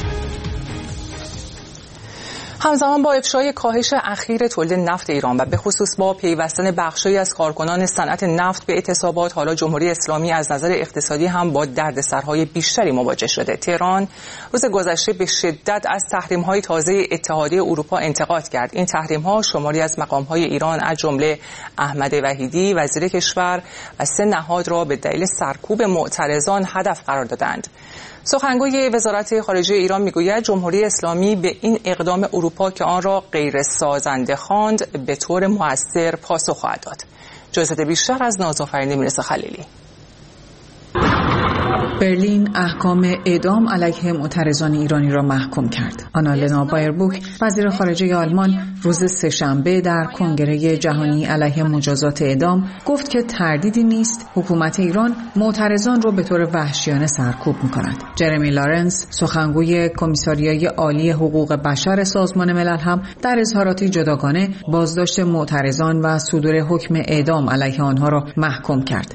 S1: همزمان با افشای کاهش اخیر تولید نفت ایران و به خصوص با پیوستن بخشی از کارکنان صنعت نفت به اعتصابات، حالا جمهوری اسلامی از نظر اقتصادی هم با دردسرهای بیشتری مواجه شده. تهران روز گذشته به شدت از تحریم‌های تازه اتحادیه اروپا انتقاد کرد. این تحریم‌ها شماری از مقام‌های ایران از جمله احمد وحیدی وزیر کشور و 3 نهاد را به دلیل سرکوب معترضان هدف قرار دادند. سخنگوی وزارت خارجه ایران میگوید جمهوری اسلامی به این اقدام اروپا که آن را غیر سازنده خواند به طور مؤثر پاسخ خواهد داد. جزئیات بیشتر از نازآفرین میرزا خلیلی. برلین احکام اعدام علیه معترضان ایرانی را محکوم کرد. آنالنا بایربوک وزیر خارجه آلمان روز سه‌شنبه در کنگره جهانی علیه مجازات اعدام گفت که تردیدی نیست حکومت ایران معترضان را به طور وحشیانه سرکوب می‌کند. جرمی لارنس سخنگوی کمیساریای عالی حقوق بشر سازمان ملل هم در اظهاراتی جداگانه بازداشت معترضان و صدور حکم اعدام علیه آنها را محکوم کرد.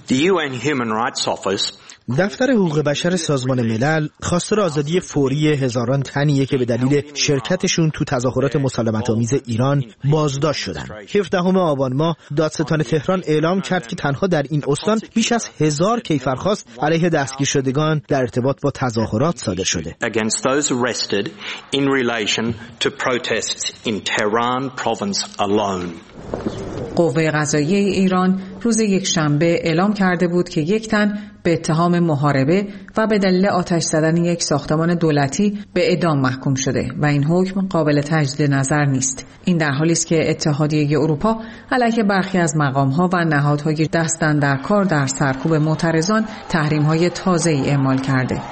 S10: دفتر حقوق بشر سازمان ملل خواستار آزادی فوری هزاران تنیه که به دلیل شرکتشون تو تظاهرات مسالمت‌آمیز ایران بازداشت شدن. 17 آبان ماه دادستان تهران اعلام کرد که تنها در این استان بیش از 1000 کیفرخواست علیه دستگیر شدگان در ارتباط با تظاهرات صادر شده.
S1: قوه قضاییه ایران روز یکشنبه اعلام کرده بود که یک تن به اتهام محاربه و به دلیل آتش زدن یک ساختمان دولتی به اعدام محکوم شده و این حکم قابل تجدید نظر نیست. این در حالی است که اتحادیه اروپا علیه برخی از مقام‌ها و نهادهای دستن در کار در سرکوب معترضان تحریم‌های تازه‌ای اعمال کرده.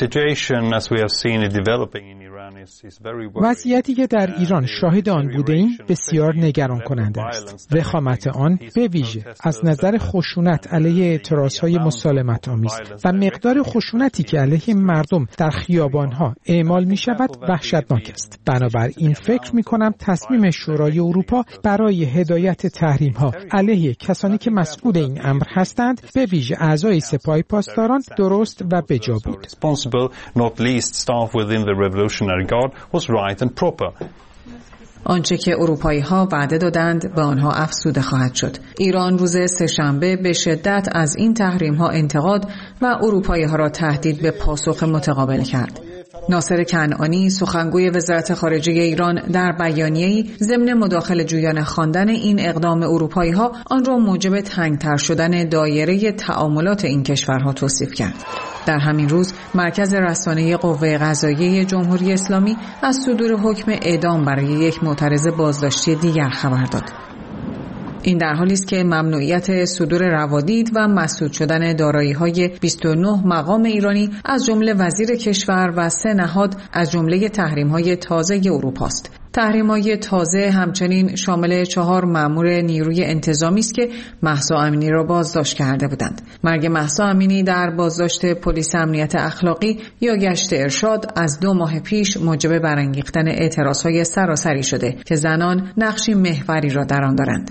S11: وضعیتی که در ایران شاهد آن بودیم بسیار نگران کننده است. وخامت آن به ویژه از نظر خشونت علیه اعتراضهای مسالمت‌آمیز و مقدار خشونتی که علیه مردم در خیابان‌ها اعمال می‌شود وحشتناک است. بنابراین فکر می‌کنم تصمیم شورای اروپا برای هدایت تحریم‌ها علیه کسانی که مسئول این امر هستند به ویژه اعضای سپاه پاسداران درست و بجا بود.
S1: آنچه که اروپایی‌ها وعده دادند به آنها افزوده خواهد شد. ایران روز سه‌شنبه به شدت از این تحریم‌ها انتقاد و اروپایی‌ها را تهدید به پاسخ متقابل کرد. ناصر کنعانی سخنگوی وزارت خارجه ایران در بیانیه‌ای ضمن مداخله جویان خواندن این اقدام اروپایی‌ها آن را موجب تنگ‌تر شدن دایره تعاملات این کشورها توصیف کرد. در همین روز مرکز رسانه قوه قضاییه جمهوری اسلامی از صدور حکم اعدام برای یک معترض بازداشتی دیگر خبر داد. این در حالی است که ممنوعیت صدور روادید و مسدود شدن دارایی‌های 29 مقام ایرانی از جمله وزیر کشور و 3 نهاد از جمله تحریم‌های تازه اروپا است. تحریم‌های تازه همچنین شامل 4 مأمور نیروی انتظامی است که مهسا امینی را بازداشت کرده بودند. مرگ مهسا امینی در بازداشت پلیس امنیت اخلاقی یا گشت ارشاد از 2 ماه پیش موجب برانگیختن اعتراض‌های سراسری شده که زنان نقشی محوری را در آن دارند.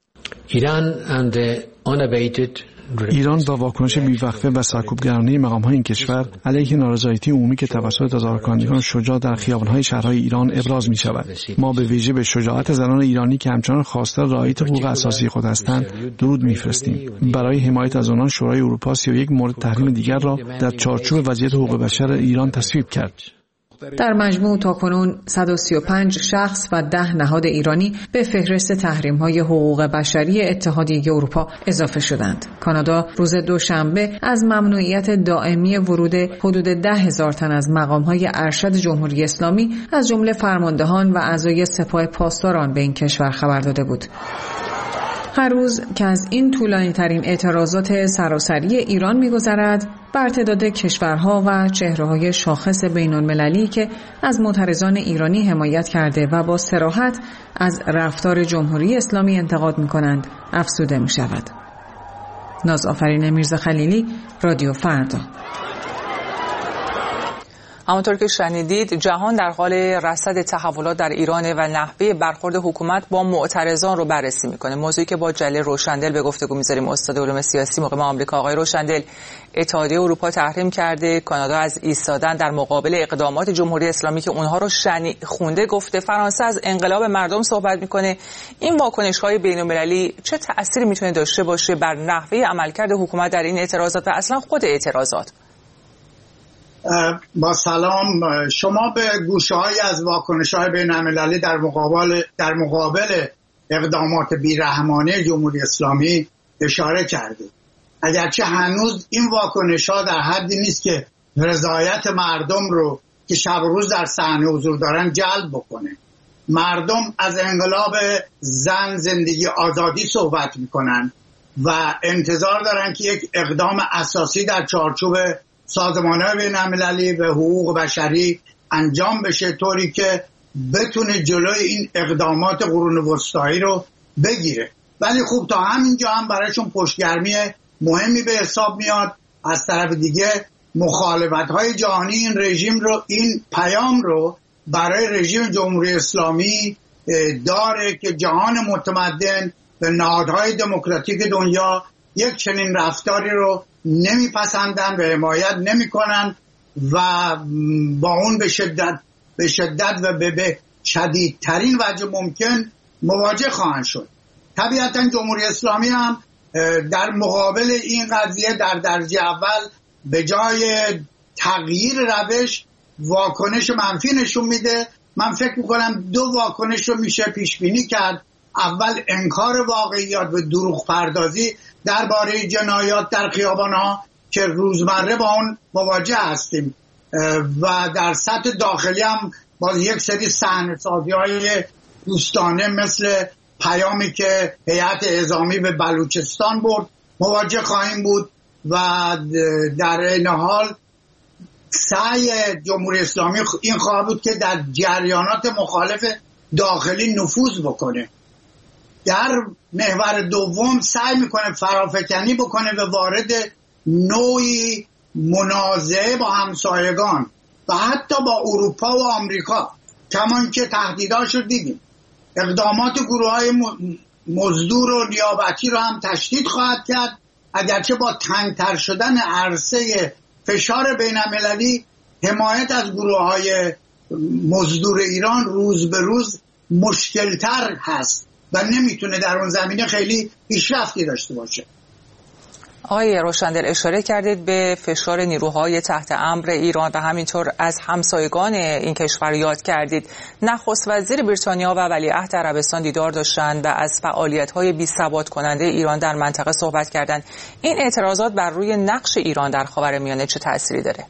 S12: ایران با واکنش بی‌وقفه و سرکوبگرانه مقام‌های این کشور علیه نارضایتی عمومی که توسط تظاهرکنندگان شجاع در خیابان‌های شهرهای ایران ابراز می‌شود. ما به ویژه به شجاعت زنان ایرانی که همچنان خواستار رعایت حقوق اساسی خود هستند درود می‌فرستیم. برای حمایت از آنان شورای اروپا 31 مورد تحریم دیگر را در چارچوب وضعیت حقوق بشر ایران تصویب کرد.
S1: در مجموع تاکنون 135 شخص و 10 نهاد ایرانی به فهرست تحریم‌های حقوق بشری اتحادیه اروپا اضافه شدند. کانادا روز دوشنبه از ممنوعیت دائمی ورود حدود 10,000 تن از مقام‌های ارشد جمهوری اسلامی از جمله فرماندهان و اعضای سپاه پاسداران به این کشور خبر داده بود. هر روز که از این طولانی‌ترین اعتراضات سراسری ایران می‌گذرد، بر تعداد کشورها و چهره‌های شاخص بین‌المللی که از معترضان ایرانی حمایت کرده و با صراحت از رفتار جمهوری اسلامی انتقاد می‌کنند، افزوده می‌شود. نازآفرین میرزا خلیلی، رادیو فردا. همونطور که شنیدید جهان در حال رصد تحولات در ایران و نحوه برخورد حکومت با معترضان رو بررسی میکنه. موضوعی که با جلیل روشندل به گفتگو میذاریم. استاد علوم سیاسی مقیم آمریکا. آقای روشندل، اتحادیه اروپا تحریم کرده، کانادا از ایستادن در مقابل اقدامات جمهوری اسلامی که اونها رو خونده گفته، فرانسه از انقلاب مردم صحبت میکنه. این واکنش‌های بین‌المللی چه تأثیری میتونه داشته باشه بر نحوه عملکرد حکومت در این اعتراضات و اصلا خود اعتراضات؟
S13: با سلام، شما به گوشه‌هایی از واکنش‌های بین‌المللی در مقابل اقدامات بی‌رحمانه جمهوری اسلامی اشاره کردید. اگرچه هنوز این واکنش‌ها در حدی نیست که رضایت مردم رو که شب و روز در صحنه حضور دارن جلب بکنه. مردم از انقلاب زن، زندگی، آزادی صحبت میکنن و انتظار دارن که یک اقدام اساسی در چارچوب سازمان‌های بین‌المللی و حقوق بشری انجام بشه، طوری که بتونه جلوی این اقدامات قرون وسطایی رو بگیره. ولی خوب تا همینجا هم برایشون پشتگرمی مهمی به حساب میاد. از طرف دیگه مخالفت‌های جهانی این رژیم رو، این پیام رو برای رژیم جمهوری اسلامی داره که جهان متمدن و نهادهای دموکراتیک دنیا یک چنین رفتاری رو نمیپسندن و حمایت نمیکنن و با اون به شدت و به شدیدترین وجه ممکن مواجه خواهند شد. طبیعتا جمهوری اسلامی هم در مقابل این قضیه در درجه اول به جای تغییر روش واکنش منفی نشون میده. من فکر میکنم دو واکنش رو میشه پیش بینی کرد. اول انکار واقعیات و دروغ پردازی درباره جنایات در خیابان‌ها که روزمره با اون مواجه هستیم و در سطح داخلی هم باز یک سری صحنه‌سازی‌های دوستانه مثل پیامی که هیئت اعزامی به بلوچستان برد مواجه خواهیم بود و در این حال سعی جمهوری اسلامی این خواهد بود که در جریانات مخالف داخلی نفوذ بکنه. در محور دوم سعی میکنه فرافکنی بکنه و وارد نوعی منازعه با همسایگان و حتی با اروپا و آمریکا، کمان که تهدیداش رو دیدیم. اقدامات گروه‌های مزدور و نیابتی رو هم تشدید خواهد کرد، اگرچه با تنگتر شدن عرصه فشار بین‌المللی حمایت از گروه‌های مزدور ایران روز به روز مشکل‌تر هست و نمیتونه در اون زمینه خیلی پیشرفتی داشته باشه.
S1: آقای روشندل، اشاره کردید به فشار نیروهای تحت امر ایران و همینطور از همسایگان این کشور یاد کردید. نخست وزیر بریتانیا و ولیعهد عربستان دیدار داشتند و از فعالیت‌های بی‌ثبات کننده ایران در منطقه صحبت کردند. این اعتراضات بر روی نقش ایران در خاورمیانه چه تأثیری داره؟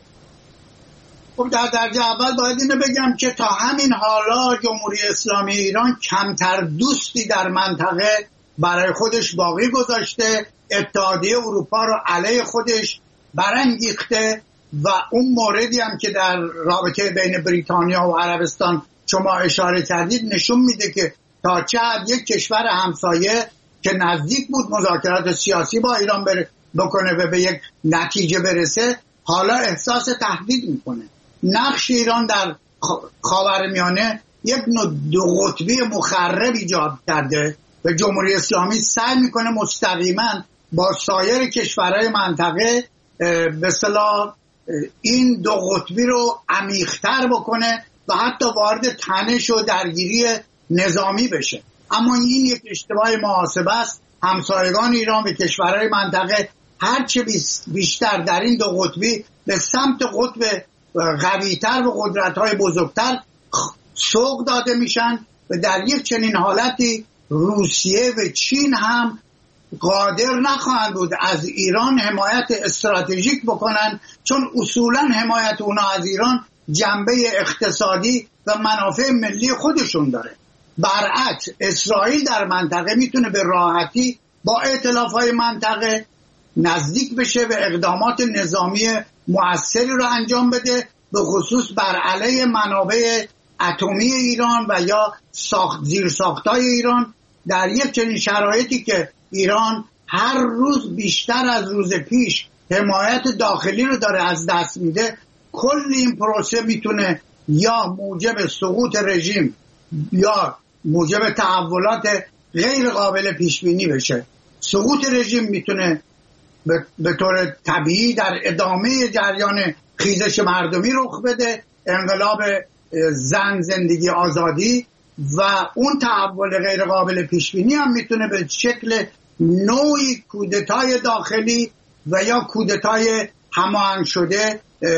S13: خب در درجه اول باید اینو بگم که تا همین حالا جمهوری اسلامی ایران کمتر دوستی در منطقه برای خودش باقی گذاشته، اتحادیه اروپا رو علیه خودش برانگیخته و اون موردی هم که در رابطه بین بریتانیا و عربستان شما اشاره کردید نشون میده که تا چه حد یک کشور همسایه که نزدیک بود مذاکرات سیاسی با ایران بکنه و به یک نتیجه برسه حالا احساس تهدید میکنه. نقش ایران در خاورمیانه یک نوع دو قطبی مخرب ایجاد کرده و جمهوری اسلامی سعی میکنه مستقیما با سایر کشورهای منطقه به اصطلاح این دو قطبی رو عمیق‌تر بکنه و حتی وارد تنش و درگیری نظامی بشه. اما این یک اشتباه محاسبه است. همسایگان ایران به کشورهای منطقه هرچه بیشتر در این دو قطبی به سمت قطب قوی‌تر و قدرت‌های بزرگتر سوق داده میشن و در یک چنین حالتی روسیه و چین هم قادر نخواهند بود از ایران حمایت استراتژیک بکنن، چون اصولا حمایت اونا از ایران جنبه اقتصادی و منافع ملی خودشون داره. برعکس اسرائیل در منطقه میتونه به راحتی با ائتلاف‌های منطقه نزدیک بشه و اقدامات نظامی مؤثری رو انجام بده، به خصوص بر علیه منابع اتمی ایران و یا زیرساخت‌های ایران. در یک چنین شرایطی که ایران هر روز بیشتر از روز پیش حمایت داخلی رو داره از دست میده، کل این پروسه میتونه یا موجب سقوط رژیم یا موجب تحولات غیر قابل پیش بینی بشه. سقوط رژیم میتونه به طور طبیعی در ادامه جریان خیزش مردمی رخ بده، انقلاب زن، زندگی، آزادی، و اون تحول غیر قابل پیش بینی هم میتونه به شکل نوعی کودتای داخلی و یا کودتای هماهنگ شده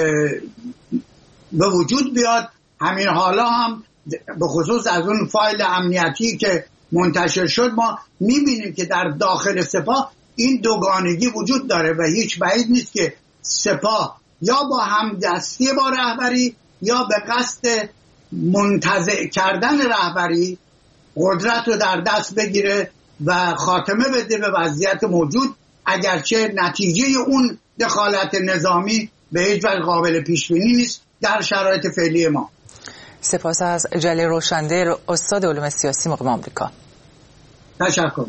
S13: به وجود بیاد. همین حالا هم به خصوص از اون فایل امنیتی که منتشر شد ما میبینیم که در داخل سپاه این دوگانگی وجود داره و هیچ بعید نیست که سپاه یا با همدستی با رهبری یا به قصد منتزع کردن رهبری قدرت رو در دست بگیره و خاتمه بده به وضعیت موجود، اگرچه نتیجه اون دخالت نظامی به هیچ وجه قابل پیش بینی نیست در شرایط فعلی ما.
S1: سپاس از جلیل روشندر، استاد علوم سیاسی مقیم آمریکا.
S13: تشکر.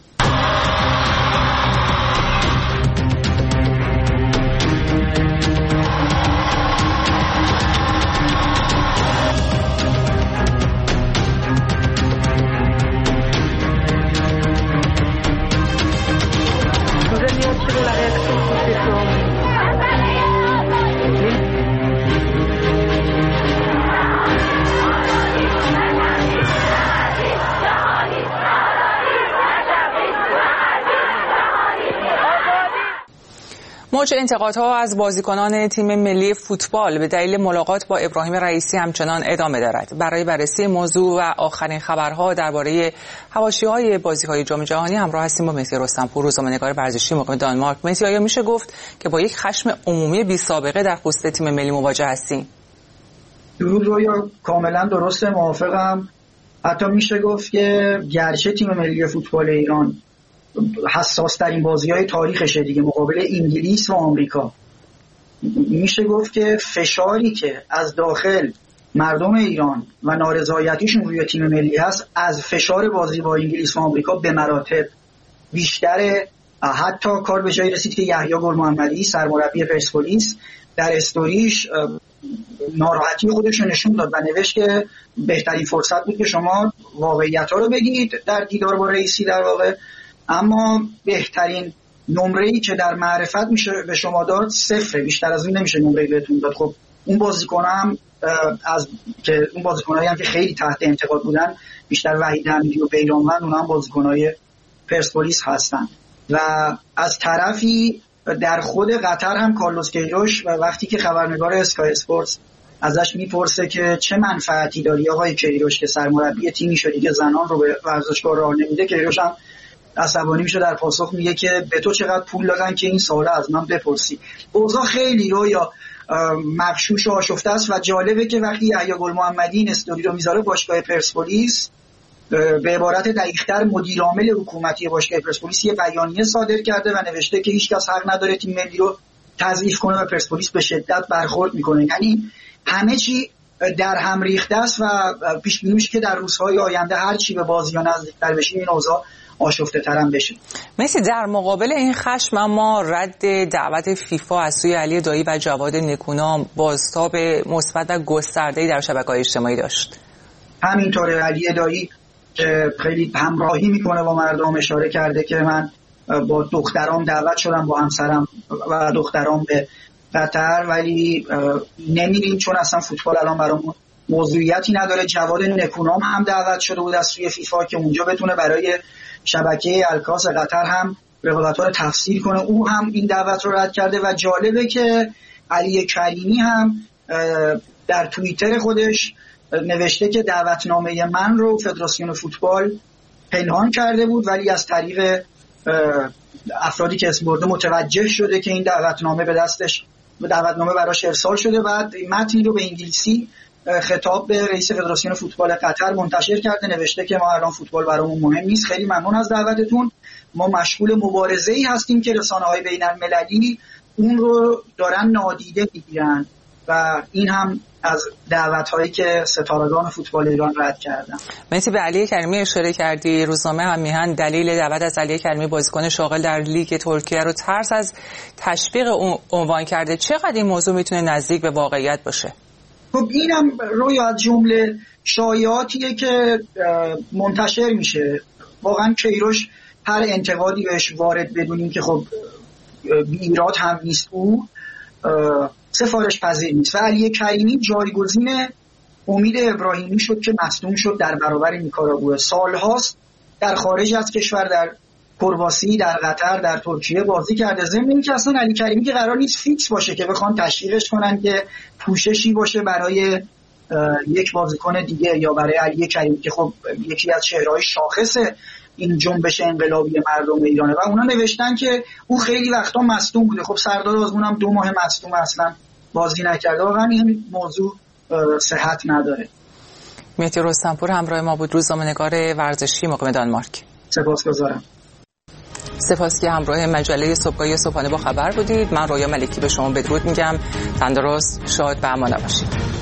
S1: موج انتقادها از بازیکنان تیم ملی فوتبال به دلیل ملاقات با ابراهیم رئیسی همچنان ادامه دارد. برای بررسی موضوع و آخرین خبرها درباره حواشی‌های بازی‌های جام جهانی همراه هستیم با مهدی رستمپور، روزنامه‌نگار ورزشی مقیم دانمارک. مهدی، آیا میشه گفت که با یک خشم عمومی بی سابقه در خصوص تیم ملی مواجه هستیم؟
S14: درود رویا، کاملا درسته، موافقم. حتی میشه گفت که گرچه تیم ملی فوتبال ایران حساس ترین بازی‌های تاریخشه دیگه مقابل انگلیس و آمریکا، میشه گفت که فشاری که از داخل مردم ایران و نارضایتیشون روی تیم ملی هست از فشار بازی با انگلیس و آمریکا به مراتب بیشتره. حتی کار به جایی رسید که یحیی گل محمدی سرمربی پرسپولیس در استوریش ناراحتی خودش رو نشون داد و نوشت که بهترین فرصت بود که شما واقعیت‌ها رو بگید در دیدار با رئیسی در واقع، اما بهترین نمره‌ای که در معرفت میشه به شما داد 0، بیشتر از اون نمیشه نمره‌ای بهتون داد. خب اون بازیکن‌ها هم اون بازیکنایی هم که خیلی تحت انتقاد بودن، بیشتر وحید حمیدی و بیرانوند، اونها هم بازیکن‌های پرسپولیس هستن. و از طرفی در خود قطر هم کارلوس کیروش وقتی که خبرنگار اسکای اسپورتس ازش میپرسه که چه منفعتی داری آقای کیروش که سرمربی تیمی شدی که زنان رو به ورزشگاه راه نمیده، کیروش هم عصبانی میشه در پاسخ میگه که به تو چقدر پول دادن که این سوالا از من بپرسی. اوضاع خیلی رویا مغشوش و آشفته است و جالبه که وقتی یحیی گل محمدی این استوری رو میذاره باشگاه پرسپولیس، به عبارت دقیق‌تر مدیر عامل حکومتی باشگاه پرسپولیس یه بیانیه صادر کرده و نوشته که هیچ کس حق نداره تیم ملی رو تضعیف کنه و پرسپولیس به شدت برخورد میکنه. یعنی همه چی در هم ریخته است و پیش بینی میشه که در روزهای آینده هر چی به بازی‌ها نزدیک‌تر بشیم این اوضاع آشفته ترم بشه. مثل
S1: در مقابل این خشم اما رد دعوت فیفا از سوی علی دایی و جواد نکونام بازتاب مثبت و گسترده‌ای در شبکه‌های اجتماعی داشت.
S14: همینطوره، علی دایی که خیلی همراهی میکنه با مردم اشاره کرده که من با دخترام دعوت شدم، با همسرم و دخترام به قطر، ولی نمیریم چون اصلا فوتبال الان برامون موضوعیتی نداره. جواد نکونام هم دعوت شده بود از سوی فیفا که اونجا بتونه برای شبکه الکاس قطر هم رقابت‌ها رو تفسیر کنه، او هم این دعوت رو رد کرده. و جالبه که علی کریمی هم در توییتر خودش نوشته که دعوتنامه من رو فدراسیون فوتبال پنهان کرده بود، ولی از طریق افرادی که اسم برده متوجه شده که این دعوتنامه براش ارسال شده. بعد متنی رو به انگلیسی خطاب به رئیس فدراسیون فوتبال قطر منتشر کرده، نوشته که ما الان فوتبال برامون مهم نیست، خیلی ممنون از دعوتتون، ما مشغول مبارزه‌ای هستیم که رسانه‌های بین‌المللی اون رو دارن نادیده میگیرن و این هم از دعوت‌هایی که ستارگان فوتبال ایران رد کردن.
S1: مثل به علی کریمی اشاره کردی، روزنامه هم میهن دلیل دعوت از علی کریمی بازیکن شاغل در لیگ ترکیه رو ترس از تشویق عنوان کرده. چقدر این موضوع میتونه نزدیک به واقعیت باشه؟
S14: خب اینم روی از جمله شایعاتیه که منتشر میشه. واقعا کیروش هر انتقادی بهش وارد بدونیم که خب ایراد هم نیست، او سفارش پذیر نیست. و علی کریمی جایگزین امید ابراهیمی شد که مصدوم شد در برابر نیکاراگوئه. سالهاست در خارج از کشور، در کرواسی، در قطر، در ترکیه بازی کرده. ضمن اینکه اصلا علی کریمی که قرار نیست فیکس باشه که بخوان تشویقش کنن که پوششی باشه برای یک بازیکن دیگه یا برای علی کریمی که خب یکی از چهره‌های شاخص این جنبش انقلابی مردم ایرانه. و اونا نوشتن که او خیلی وقتا مصدوم بوده. خب سردار آزمون هم 2 ماه مصدوم اصلا بازی نکرده. واقعا این موضوع صحت نداره.
S1: مهدی رستمپور همراه ما بود، روزنامه‌نگار ورزشی مقیم دانمارک.
S14: سپاسگزارم.
S1: سپاس که همراه مجله صبحانه با خبر بودید. من رویا ملکی به شما بدرود میگم. تندرست، شاد و امان باشید.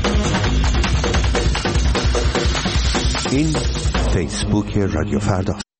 S15: این فیسبوک رادیو فردا.